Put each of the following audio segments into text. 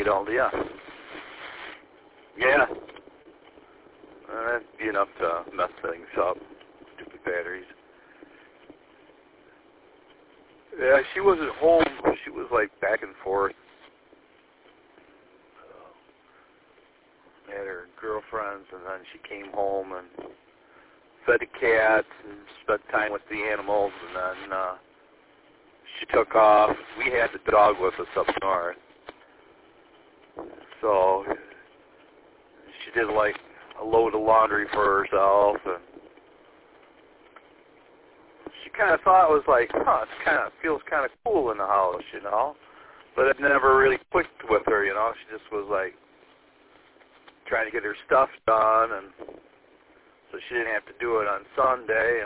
ate all day. Yeah. That'd be enough to mess things up. Stupid batteries. Yeah, she wasn't home. She was like back and forth. At her girlfriend's, and then she came home and fed the cats and spent time with the animals, and then she took off. We had the dog with us up north, so she did like a load of laundry for herself, and she kind of thought it was like, it feels kind of cool in the house, you know, but it never really clicked with her, you know. She just was like trying to get her stuff done, and so she didn't have to do it on Sunday,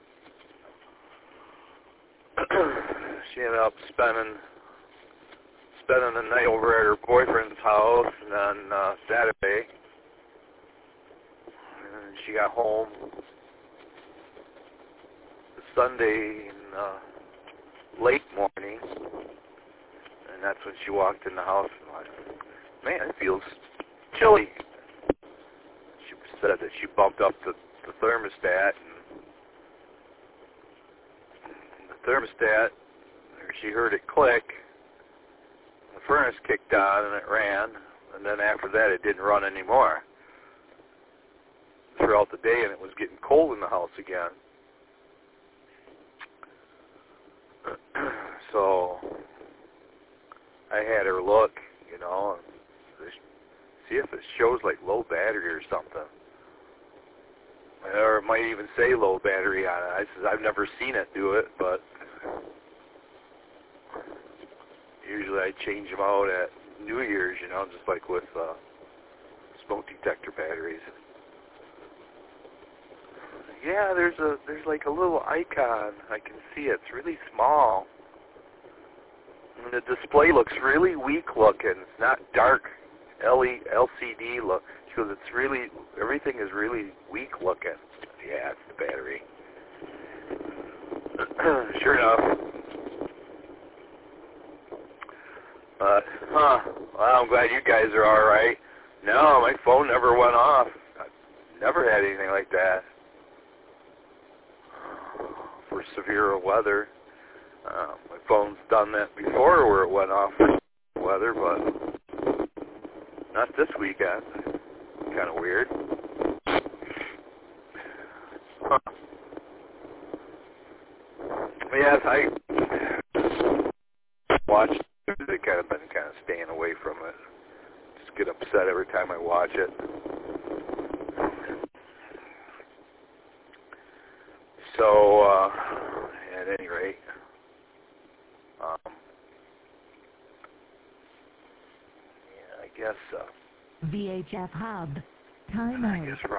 and she ended up spending the night over at her boyfriend's house, and then Saturday, and she got home Sunday in late morning, and that's when she walked in the house and like, man, it feels chilly. She said that she bumped up the thermostat, and the thermostat, she heard it click, the furnace kicked on and it ran, and then after that it didn't run anymore throughout the day, and it was getting cold in the house again. So I had her look, you know, and see if it shows like low battery or something. Or it might even say low battery on it. I said, I've never seen it do it, but usually I change them out at New Year's, you know, just like with smoke detector batteries. Yeah, there's like a little icon. I can see it. It's really small. And the display looks really weak looking. It's not dark LCD look. She goes, it's really, everything is really weak looking. Yeah, it's the battery. Sure enough. Well, I'm glad you guys are all right. No, my phone never went off. I've never had anything like that. For severe weather. My phone's done that before where it went off for weather, but not this weekend. Kind of weird. Huh. Yes, I watched it. I've been kind of staying away from it. Just get upset every time I watch it. So, at any rate, yeah, I guess. VHF Hub. Time out.